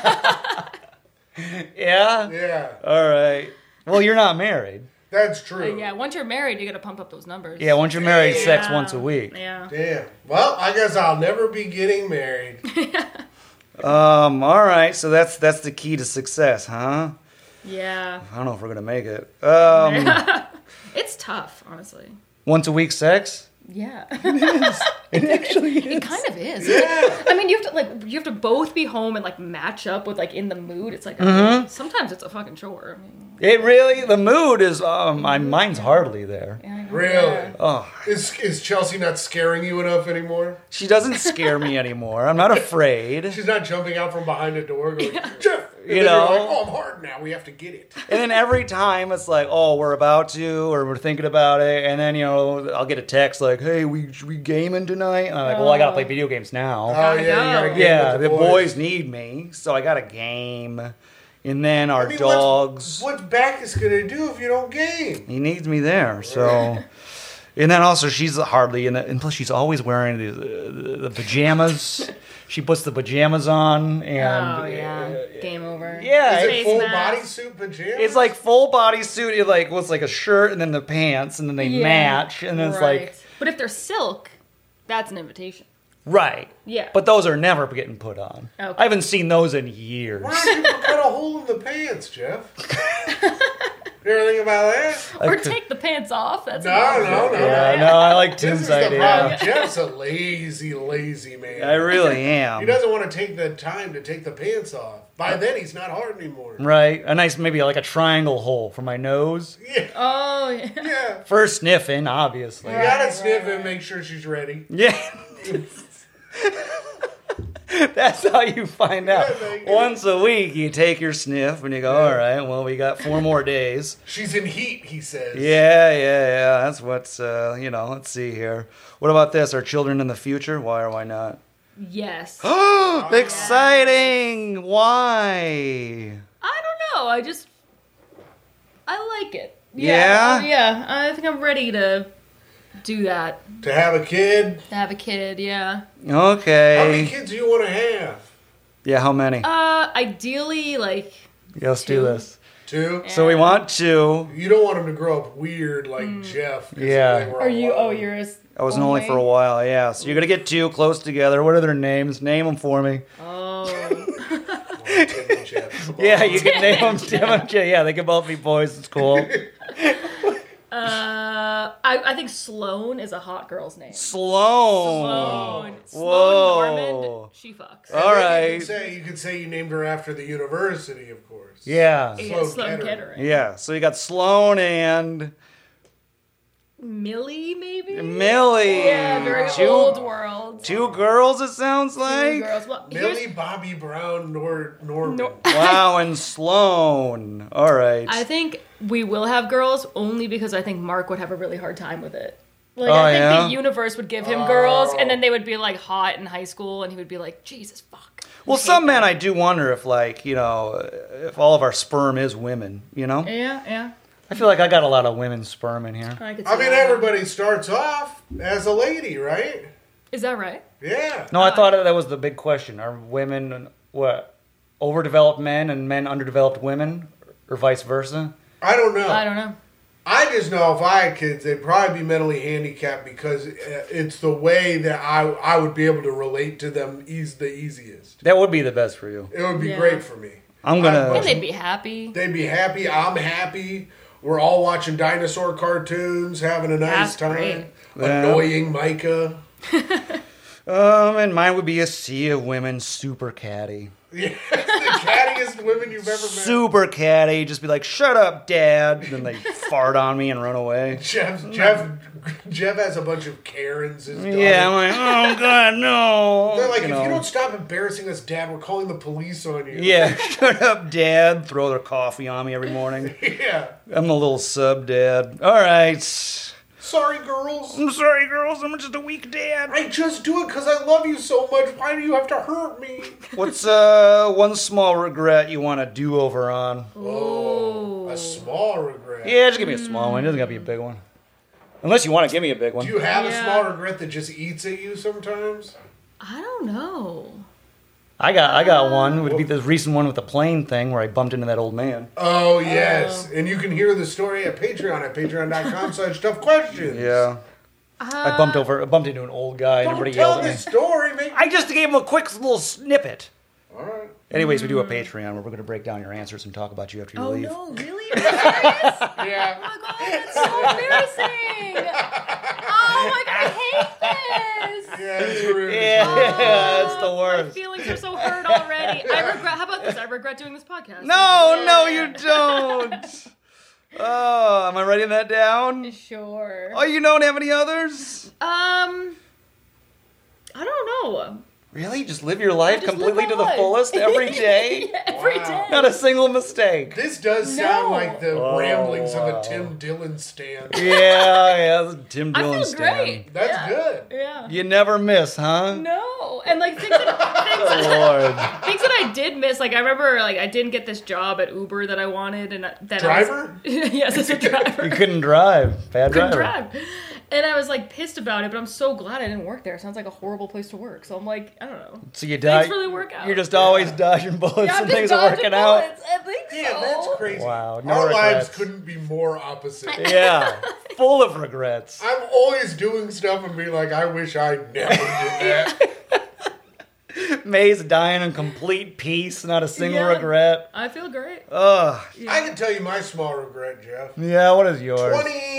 Yeah. Yeah, All right. Well, you're not married. that's true. Yeah, once you're married, you got to pump up those numbers. Yeah. Once you're married, sex Yeah. once a week. Yeah. Damn. Well, I guess I'll never be getting married. All right. So that's the key to success, huh? Yeah. I don't know if we're gonna make it. It's tough, honestly. Once a week sex. Yeah. It actually is. It kind of is. Yeah. I mean, you have to both be home and like match up with like in the mood. It's like sometimes it's a fucking chore. I mean, It really. The mood is. Mine's hardly there. yeah, I know. Really? Yeah. Oh, Is Chelsea not scaring you enough anymore? she doesn't scare me anymore. I'm not afraid. She's not jumping out from behind a door going, Jeff! And You then know? you're like, oh, I'm hard now. We have to get it. And then every time it's like, oh, we're about to, or we're thinking about it, and then I'll get a text like, hey, we gaming tonight? And I'm like, well, I gotta play video games now. Oh, Gotta yeah, you gotta go. get Yeah, with the boys need me, so I got a game. And then our I mean, dogs. What's Bacchus going to do if you don't game? He needs me there, so And then also she's hardly in it, and plus she's always wearing the pajamas. She puts the pajamas on, and Oh yeah, game over. Yeah, Is it Face full mask. bodysuit pajamas? it's like full bodysuit. It like was like a shirt and then the pants, and then they Yeah. match, and then it's Right. like But if they're silk, that's an invitation. right. Yeah. But those are never getting put on. Okay. I haven't seen those in years. Why don't you cut a hole in the pants, Jeff? You ever think about that? Or take the pants off. That's No. Yeah, no, I like This Tim's is the idea. problem. Jeff's a lazy man. I really He am. doesn't want to take the time to take the pants off. By then, he's not hard anymore. Right, a nice maybe like a triangle hole for my nose. Yeah. Oh yeah. Yeah. First sniffing, obviously. You gotta Right, sniff right, and make sure she's ready. Yeah. That's how you find out. Yeah, thank you. Once a week, you take your sniff and you go, all right, well, we got 4 more days. She's in heat, he says. Yeah. That's what's, let's see here. What about this? Are children in the future? Why or why not? Yes. Exciting! Why? I don't know. I like it. Yeah? Yeah. I think I'm ready to do that. To have a kid. To have a kid. Yeah. How many Okay. kids do you want to have? Yeah, how many? Ideally, like. Yeah, let's do 2. this. 2? So we want 2. You don't want them to grow up weird like Jeff. 'cause Yeah. they were Are you? alone. Oh, you're. I was only for a while, yeah. So you're going to get 2 close together. What are their names? Name them for me. Oh. Tim and Jeff. Yeah, you can name them Tim and Jay. Yeah, they can both be boys. It's cool. I think Sloane is a hot girl's name. Sloan. Sloane Whoa. Norman. She fucks. All And then right. You could say you named her after the university, of course. Yeah. Yeah, Sloane Sloane Kettering. Kettering. Yeah. So you got Sloan and Millie, maybe. Millie. Yeah, very Two- old world. 2 girls, it sounds Two like. girls. Well, Millie Bobby Brown Norman. Wow, and Sloan. All right. I think we will have girls only because I think Mark would have a really hard time with it. Like, Oh, I think yeah? the universe would give him girls, and then they would be like hot in high school, and he would be like, Jesus fuck. Well, some men, I do wonder if, like, if all of our sperm is women, Yeah. I feel like I got a lot of women's sperm in here. I could see I mean, that. everybody starts off as a lady, right? Is that right? Yeah. No, I thought that was the big question. Are women, overdeveloped men and men underdeveloped women? Or vice versa? I don't know. I don't know. I just know if I had kids, they'd probably be mentally handicapped because it's the way that I would be able to relate to them the easiest. That would be the best for you. It would be Yeah. great for me. I'm going And to... they'd be happy. They'd be happy. I'm happy. We're all watching dinosaur cartoons, having a nice That's time. great. Yeah. Annoying Micah. And mine would be a sea of women, super catty. Yeah, the cattiest women you've ever met. Super catty. Just be like, shut up, Dad. Then they fart on me and run away. Jeff has a bunch of Karens. His daughter. Yeah, I'm like, oh, God, no. They're like, if know. you don't stop embarrassing us, Dad, we're calling the police on you. Yeah, shut up, Dad. Throw their coffee on me every morning. Yeah. I'm a little sub dad. All right. Sorry, girls. I'm sorry, girls. I'm just a weak dad. I just do it because I love you so much. Why do you have to hurt me? What's one small regret you want to do over on? Oh, a small regret. Yeah, just give me a small one. It doesn't got to be a big one. Unless you want to give me a big one. Do you have a Yeah. small regret that just eats at you sometimes? I don't know. I got one. It would be the recent one with the plane thing where I bumped into that old man. Oh, yes. And you can hear the story at Patreon at patreon.com/toughquestions. Yeah. I bumped into an old guy and Don't everybody tell yelled the at me. story. Make... I just gave him a quick little snippet. All right. Anyways, we do a Patreon where we're going to break down your answers and talk about you after you Oh leave. no, really? Are you serious? Yeah. Oh my god, that's so embarrassing. Oh my god, I hate this. Yeah, it's rude. Yeah, it's the My worst. feelings are so hurt already. I regret. How about this? I regret doing this podcast. No, you don't. Oh, am I writing that down? Sure. Oh, you don't have any others? I don't know. Really? Just live your life Just live completely my to the life. fullest every day? Every Wow. day. Not a single mistake. This does sound No. like the Oh, ramblings of wow. a Tim Dillon stand. Yeah, that's Tim I Dillon feel stand. great. That's Yeah. good. Yeah. You never miss, huh? No, and like things that Lord. things that I did miss. Like I remember, like I didn't get this job at Uber that I wanted, and that Driver? I was, yes, as a driver. You couldn't drive. Bad Couldn't driver. drive. And I was like pissed about it, but I'm so glad I didn't work there. It sounds like a horrible place to work. So I'm like, I don't know. So you Things die. really work out. You're just always dodging bullets Yeah, I'm and just things are dodging working out. bullets. I think so. Yeah, that's crazy. Wow, no Our lives regrets. couldn't be more opposite. Yeah, full of regrets. I'm always doing stuff and being like, I wish I never did that. May's dying in complete peace, not a single Yeah. regret. I feel great. Ugh. I can tell you my small regret, Jeff. Yeah, what is yours?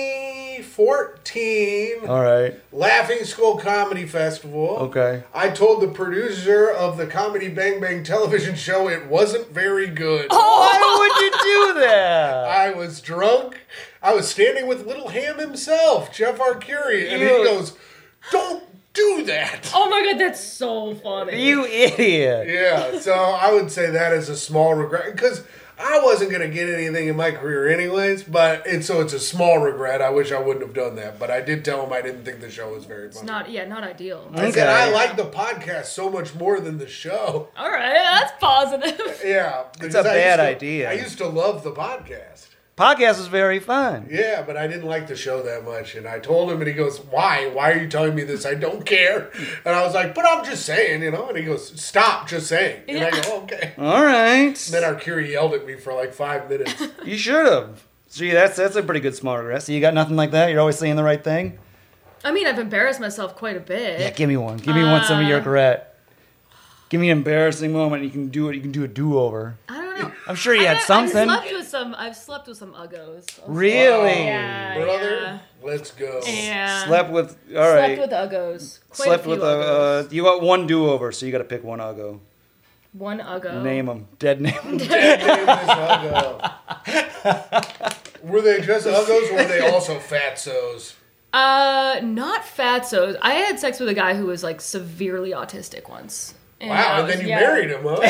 2014 All right. Laughing Skull Comedy Festival. Okay. I told the producer of the Comedy Bang Bang television show it wasn't very good. Why would you do that? I was drunk. I was standing with Little Ham himself, Jeff Arcuri, and he You- goes, "Don't do that." Oh my god, that's so funny. You idiot. Yeah, so I would say that is a small regret because I wasn't going to get anything in my career anyways. So it's a small regret. I wish I wouldn't have done that, but I did tell him I didn't think the show was very funny. not ideal. I said Okay. I like the podcast so much more than the show. All right, that's positive. Yeah, It's because a I bad used to- idea. I used to love the podcast. Podcast is very fun. Yeah, but I didn't like the show that much. And I told him, and he goes, "Why? Why are you telling me this? I don't care." And I was like, "But I'm just saying, you know." And he goes, "Stop just saying." And I go, "Okay." All right. Then Arcuri yelled at me for like 5 minutes. You should have. See, that's a pretty good small regret. So you got nothing like that? You're always saying the right thing? I mean, I've embarrassed myself quite a bit. Yeah, give me one. Give me one, some of your regret. Give me an embarrassing moment. You can do it. You can do a do-over. I don't know. I'm sure you had something. I've slept with some uggos. Really? Yeah, Brother, yeah. let's go. Yeah. Slept with, all right. Slept with uggos. Quite Slept a few with uggos. you got one do-over, so you got to pick one uggo. One uggo. Name them. Dead name. Dead name is Uggo. Were they just Uggos or were they also fatsos? Not fatsos. I had sex with a guy who was like severely autistic once. And Wow, I and then was- you yeah. married him, huh?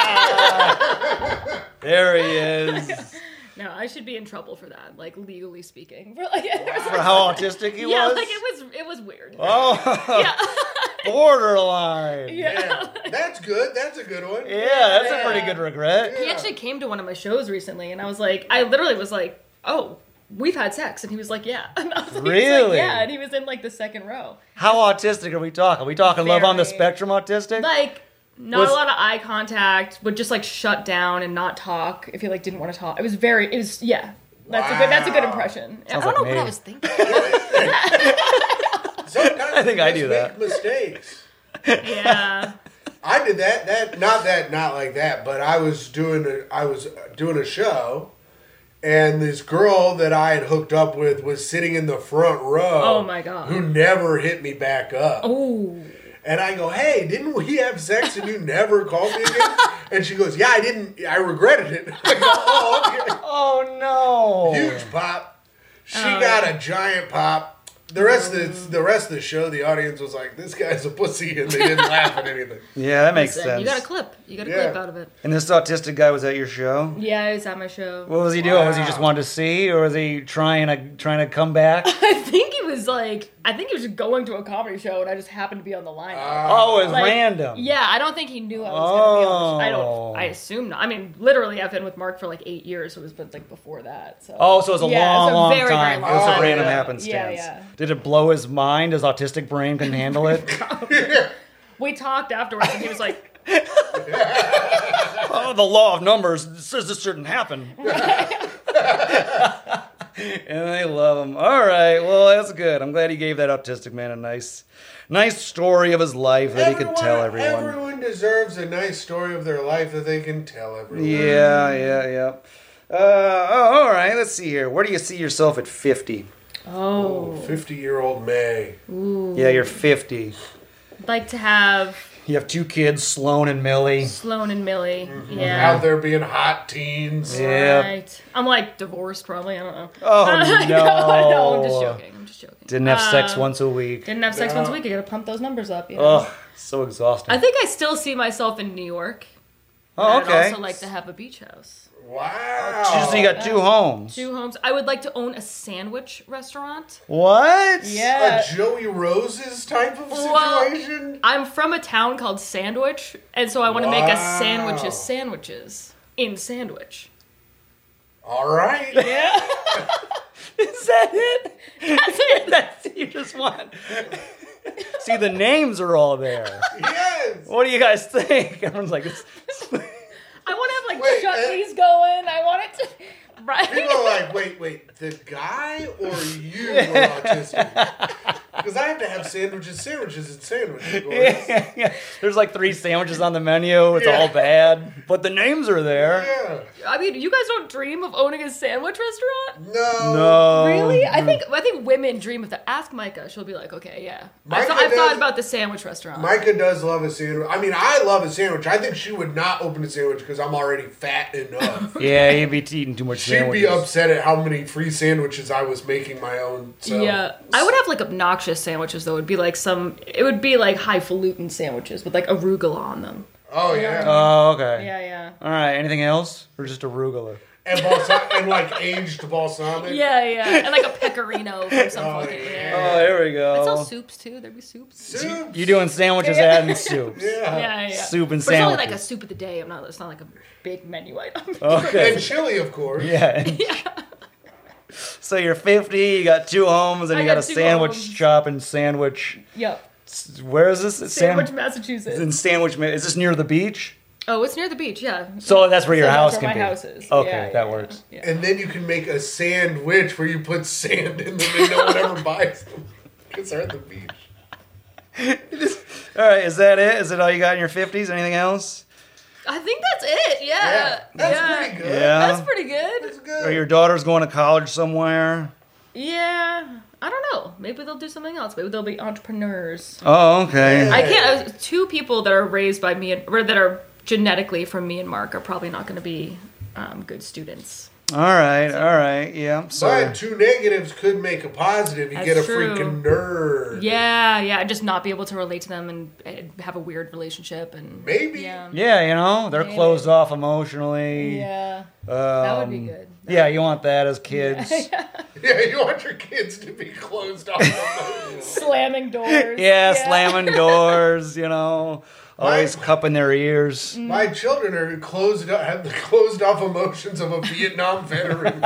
There he is. No, I should be in trouble for that, like legally speaking. For like, For how autistic he yeah, was? like it was weird. Oh, Yeah. borderline. Yeah. Yeah, that's good. That's a good one. Yeah, that's a pretty good regret. He actually came to one of my shows recently, and I literally was like, "Oh, we've had sex," and he was like, "Yeah." And I was like, Really? yeah, and he was in like the second row. How autistic are we talking? Are we talking love on the Very. spectrum autistic? Like, not Was- a lot of eye contact, would just like shut down and not talk if he like didn't want to talk. It was yeah. That's a good Wow. impression. Sounds I don't know like what I me. was thinking. Sometimes I think we I just do make that. mistakes. Yeah. I did not like that, but I was doing a show, and this girl that I had hooked up with was sitting in the front row. Oh my God. Who never hit me back up. Oh. And I go, "Hey, didn't we have sex and you never called me again?" And she goes, "Yeah, I didn't. I regretted it." I go, "Oh, okay." Oh no! Huge pop. She got a giant pop. The rest of the show, the audience was like, "This guy's a pussy," and they didn't laugh at anything. Yeah, that makes Listen, sense. you got a clip. You got a Yeah. clip out of it. And this autistic guy was at your show. Yeah, he's at my show. What was he doing? Was he Wow. just wanted to see, or was he trying to come back? I think he was just going to a comedy show, and I just happened to be on the lineup. Oh, it was Like, random. Yeah, I don't think he knew I was going to be on the Oh. I assume not. I mean, literally, I've been with Mark for like 8 years, so it was like before that. So. Oh, so it was a Yeah, long, it's a long very, very time. long It was a time. random Yeah. happenstance. Yeah. Did it blow his mind? His autistic brain couldn't handle it. We talked afterwards, and he was like, Oh, the law of numbers says this shouldn't happen. And they love him. All right, well, that's good. I'm glad he gave that autistic man a nice story of his life that he could tell everyone. Everyone deserves a nice story of their life that they can tell everyone. Yeah. All right, let's see here. Where do you see yourself at 50? "Oh, 50-year-old May. Yeah, you're 50. I'd like to have You have 2 kids, Sloan and Millie. Sloan and Millie." Out Yeah. there being hot teens. Yeah. Right. I'm like divorced, probably. I don't know. Oh, no. No, I'm just joking. Didn't have sex once a week. Didn't have sex No. once a week. I gotta pump those numbers up. You know? Ugh, so exhausting. I think I still see myself in New York. Oh, I'd okay. also like to have a beach house. Wow. So you got 2 homes. 2 homes. I would like to own a sandwich restaurant. What? Yeah. A Joey Rose's type of Well, situation? I'm from a town called Sandwich, and so I want to make a Wow. sandwiches in Sandwich. All right. Yeah. Is that it? That's it. That's you just want. See, the names are all there. Yes. What do you guys think? Everyone's like, I want to have like Wait, chutneys going. I want it to. Right? People are like, wait, the guy or you are autistic? Because I have to have sandwiches, and sandwiches. Boys. yeah. There's like 3 sandwiches on the menu. It's Yeah. all bad, but the names are there. Yeah. I mean, you guys don't dream of owning a sandwich restaurant? No. No. Really? I think women dream of that. Ask Micah. She'll be like, okay, yeah. Micah I've thought does- about the sandwich restaurant. Micah does love a sandwich. I mean, I love a sandwich. I think she would not open a sandwich because I'm already fat enough. Yeah, you'd be eating too much She'd sandwiches. be upset at how many free sandwiches I was making my own. So. Yeah, I would have like obnoxious sandwiches though. It would be like highfalutin sandwiches with like arugula on them. Oh yeah. Oh, okay. Yeah. All right. Anything else, or just arugula? And like aged balsamic. Yeah, and like a pecorino from some Oh, fucking. yeah. Oh, there we go. I'd sell soups too. There'd be soups. Soup. You doing sandwiches and soups? Yeah. Yeah. Soup and But it's only sandwiches. like a soup of the day. It's not like a big menu item. Okay. And chili, of course. Yeah. So you're 50. You got 2 homes, and I you got got a 2 sandwich homes. shop and sandwich. Yep. Where is this? It's Sandwich, Massachusetts. In Sandwich. Is this near the beach? Oh, it's near the beach. Yeah. So that's where your So house that's can where be. my house is. Okay, Yeah, that yeah, works. Yeah. And then you can make a sandwich where you put sand in them and no one ever buys them. Because they're at the beach. All right, is that it? Is it all you got in your 50s? Anything else? I think that's it. Yeah. That's pretty good. Yeah. That's pretty good. That's good. Or your daughter's going to college somewhere? Yeah. I don't know. Maybe they'll do something else. Maybe they'll be entrepreneurs. Oh, okay. Yeah. I can't. 2 people that are raised by me or that are genetically from me and Mark are probably not going to be good students. All right, yeah. So But 2 negatives could make a positive. You That's get a true. freaking nerd. Yeah. Just not be able to relate to them and have a weird relationship and Maybe. Yeah. they're Maybe. closed off emotionally. Yeah. That would be good. Yeah, you want that as kids. Yeah, you want your kids to be closed off. Slamming doors. Yeah, slamming doors, always cupping their ears. My children are have the closed off emotions of a Vietnam veteran.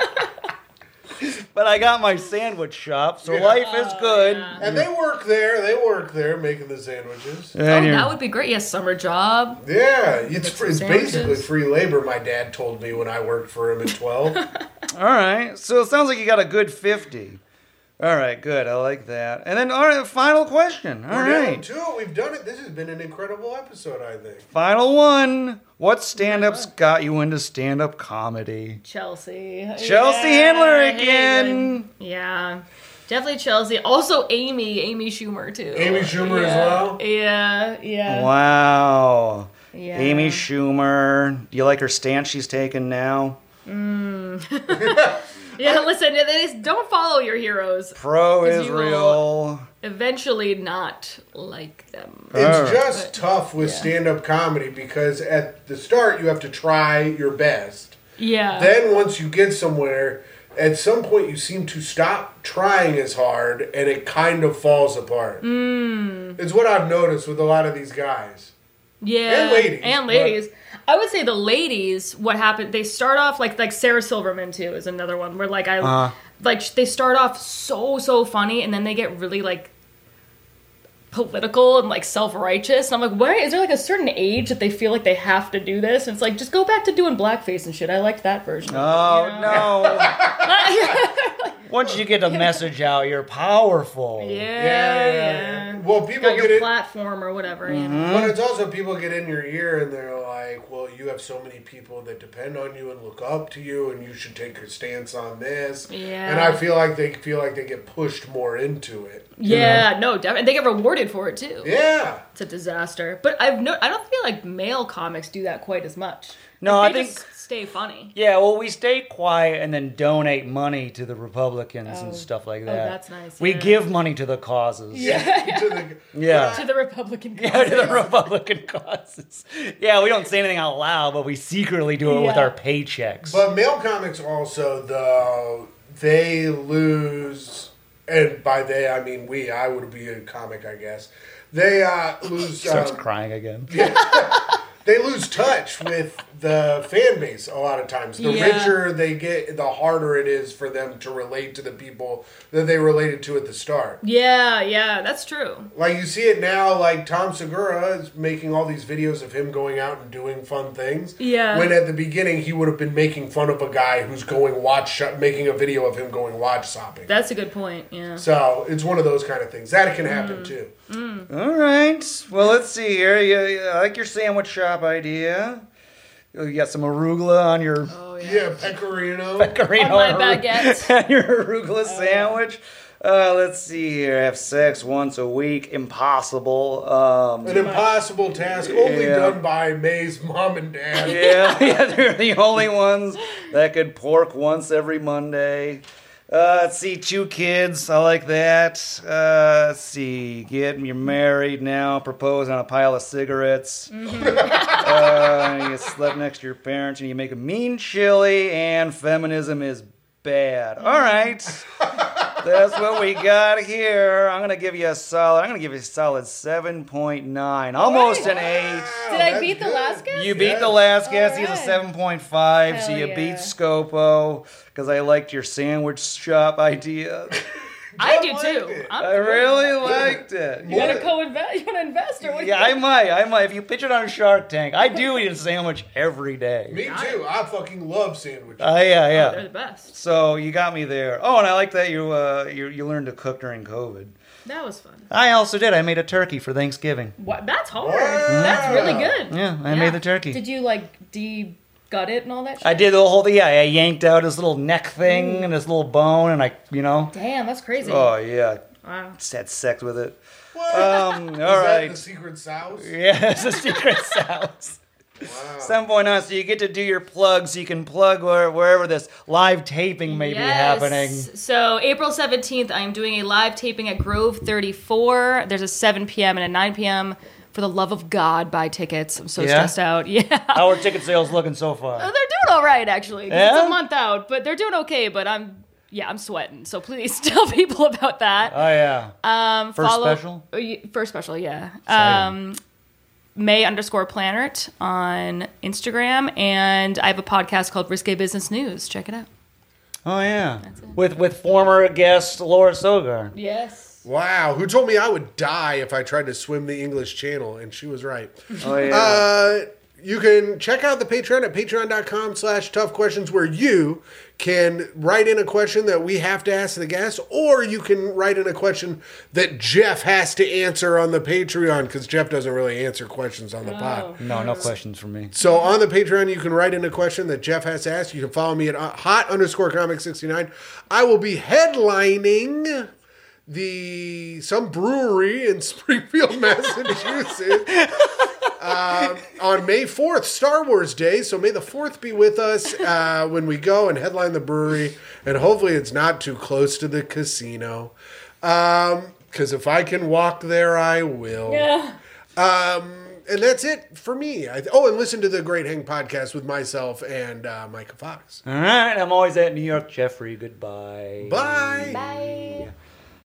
But I got my sandwich shop, so life is good. yeah. And they work there making the sandwiches. And you're- That would be great. Yes, summer job. Yeah, it's some basically sandwiches. free labor, my dad told me when I worked for him at 12. All right, so it sounds like you got a good 50. All right, good. I like that. And then, all right, final question. All We're down right. to it. We've done it. This has been an incredible episode, I think. Final one. What stand-ups got you into stand-up comedy? Chelsea. Chelsea Handler I hate again. it. Yeah. Definitely Chelsea. Also Amy Schumer too. Amy Schumer as Yeah. well? Yeah. Wow. Yeah. Amy Schumer. Do you like her stance she's taken now? Yeah, listen, don't follow your heroes. You Pro-Israel. Eventually not like them. It's Alright. just tough with stand-up comedy because at the start you have to try your best. Yeah. Then once you get somewhere, at some point you seem to stop trying as hard and it kind of falls apart. It's what I've noticed with a lot of these guys. Yeah. And ladies, I would say the ladies, what happened, they start off like Sarah Silverman too is another one where they start off so funny and then they get really like political and like self-righteous. And I'm like, why is there like a certain age that they feel like they have to do this? And it's like, just go back to doing blackface and shit. I liked that version. Oh, of it, you know? no. Once you get the message out, you're powerful. Yeah. Well, people Got get your it. platform or whatever, you know? But it's also people get in your ear and they're like, well, you have so many people that depend on you and look up to you and you should take your stance on this. Yeah. And I feel like they get pushed more into it. Yeah, no, definitely. They get rewarded for it too. Yeah. It's a disaster. But I don't feel like male comics do that quite as much. No, Like, I they think- just stay funny. Yeah, well, we stay quiet and then donate money to the Republicans and stuff like that. that's nice, We yeah. give money to the causes. To the- Yeah. To the Republican Yeah, to the Republican causes. Yeah, we don't say anything out loud, but we secretly do it with Yeah. our paychecks. But male comics also, though, they lose, and by they I mean we. I would be a comic, I guess. They lose. Starts crying again. they lose touch with the fan base a lot of times. The Yeah. richer they get, the harder it is for them to relate to the people that they related to at the start. Yeah, that's true. Like, you see it now, like, Tom Segura is making all these videos of him going out and doing fun things. Yeah. When at the beginning, he would have been making fun of a guy who's making a video of him going watch shopping. That's a good point, yeah. So, it's one of those kind of things. That can happen, too. All right. Well, let's see here. I like your sandwich shop idea. You got some arugula on your Oh, Yeah, pecorino. pecorino On my baguette. your arugula sandwich. Let's see here. Have sex once a week. Impossible. An impossible task, only Yeah. done by May's mom and dad. yeah, they're the only ones that could pork once every Monday. Let's see, 2 kids. I like that. Let's see, you're married now. Propose on a pile of cigarettes. You slept next to your parents, and you make a mean chili. And feminism is bad. All right, that's what we got here. I'm gonna give you a solid 7.9, almost an 8. Did I beat the last guy? You beat the last guest. He's a Alright. 7.5, so Hell you yeah. beat Scopo because I liked your sandwich shop idea. I do liked too. it. I'm I really liked it. You want to co-invest? You want to invest or what? Yeah, I might. If you pitch it on Shark Tank, I do eat a sandwich every day. Me too. I fucking love sandwiches. Yeah. They're the best. So you got me there. Oh, and I like that you learned to cook during COVID. That was fun. I also did. I made a turkey for Thanksgiving. What? That's hard. Wow. That's really good. Yeah, I made the turkey. Did you like de-gut it and all that shit? I did the whole thing. Yeah, I yanked out his little neck thing and his little bone, and Damn, that's crazy. Oh yeah, Wow. just had sex with it. What? All Is right. that the secret sauce? Yeah, it's a secret sauce. Wow. 7.9, so you get to do your plugs, so you can plug wherever this live taping may be happening. So April 17th, I'm doing a live taping at Grove 34. There's a 7 p.m. and a 9 p.m. For the love of God, buy tickets. I'm so Yeah? stressed out. Yeah. How are ticket sales looking so far? They're doing all right, actually. 'Cause Yeah? It's a month out, but they're doing okay. But I'm sweating. So please tell people about that. Oh, yeah. First special? First special, yeah. Exciting. May_Planert on Instagram, and I have a podcast called Risque Business News. Check it out. Oh, yeah. That's it. With former guest Laura Sogar. Yes. Wow. Who told me I would die if I tried to swim the English Channel? And she was right. Oh, yeah. You can check out the Patreon at patreon.com/toughquestions, where you can write in a question that we have to ask the guests, or you can write in a question that Jeff has to answer on the Patreon, because Jeff doesn't really answer questions on the pod. No questions from me. So on the Patreon, you can write in a question that Jeff has to ask. You can follow me at hot_comic69. I will be headlining some brewery in Springfield, Massachusetts on May 4th, Star Wars Day. So may the 4th be with us when we go and headline the brewery. And hopefully it's not too close to the casino. Because if I can walk there, I will. Yeah. And that's it for me. And listen to the Great Hang podcast with myself and Micah Fox. All right. I'm always at New York Jeffrey. Goodbye. Bye. Bye.